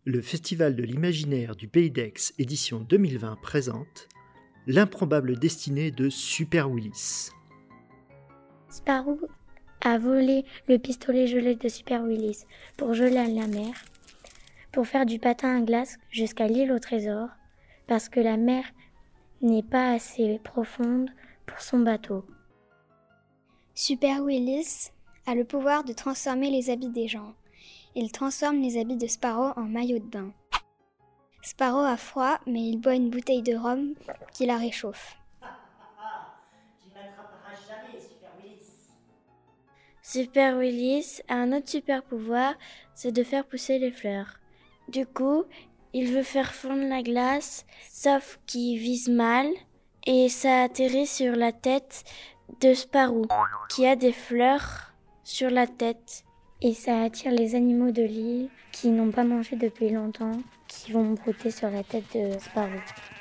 Le Festival de l'imaginaire du Pays d'Aix, édition 2020, présente L'improbable destinée de Super Willis. Sparrow a volé le pistolet gelé de Super Willis pour geler la mer, pour faire du patin à glace jusqu'à l'île au trésor, parce que la mer n'est pas assez profonde pour son bateau. Super Willis a le pouvoir de transformer les habits des gens. Il transforme les habits de Sparrow en maillot de bain. Sparrow a froid, mais il boit une bouteille de rhum qui la réchauffe. Tu ne m'attraperas jamais, Super Willis. Super Willis a un autre super pouvoir, c'est de faire pousser les fleurs. Du coup, il veut faire fondre la glace, sauf qu'il vise mal, et ça atterrit sur la tête de Sparrow, qui a des fleurs sur la tête. Et ça attire les animaux de l'île qui n'ont pas mangé depuis longtemps, qui vont brouter sur la tête de Sparrow.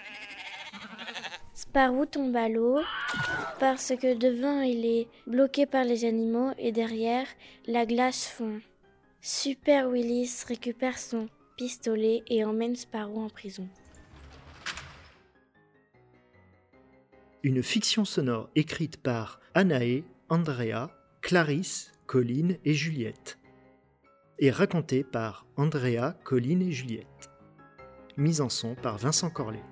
Sparrow tombe à l'eau parce que devant il est bloqué par les animaux et derrière la glace fond. Super Willis récupère son pistolet et emmène Sparrow en prison. Une fiction sonore écrite par Anaë, Andrea, Clarisse, Colline et Juliette. Et racontée par Andrea, Colline et Juliette. Mise en son par Vincent Corlet.